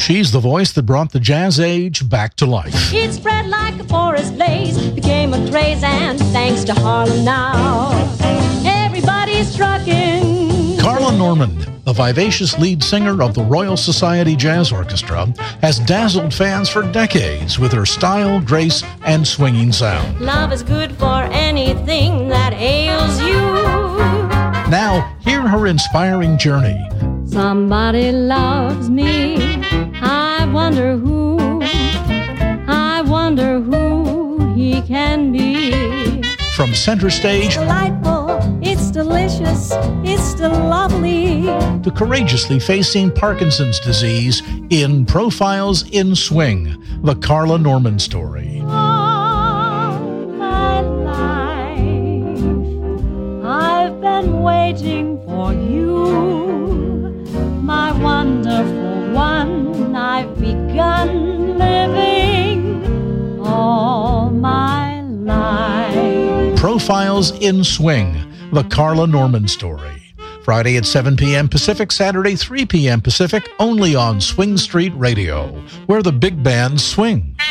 She's the voice that brought the jazz age back to life. It spread like a forest blaze, became a craze, and thanks to Harlem now, everybody's trucking. Carla Norman, the vivacious lead singer of the Royal Society Jazz Orchestra, has dazzled fans for decades with her style, grace, and swinging sound. Love is good for anything that ails you. Now, hear her inspiring journey. Somebody loves me, I wonder who he can be. From center stage It's delightful, it's delicious, it's still lovely. to courageously facing Parkinson's disease in Profiles in Swing, the Carla Norman story. All my life, I've been waiting for you, my wonderful one. I've begun living all my life. Profiles in Swing, the Carla Norman story. Friday at 7 p.m. Pacific, Saturday 3 p.m. Pacific, only on Swing Street Radio, where the big bands swing.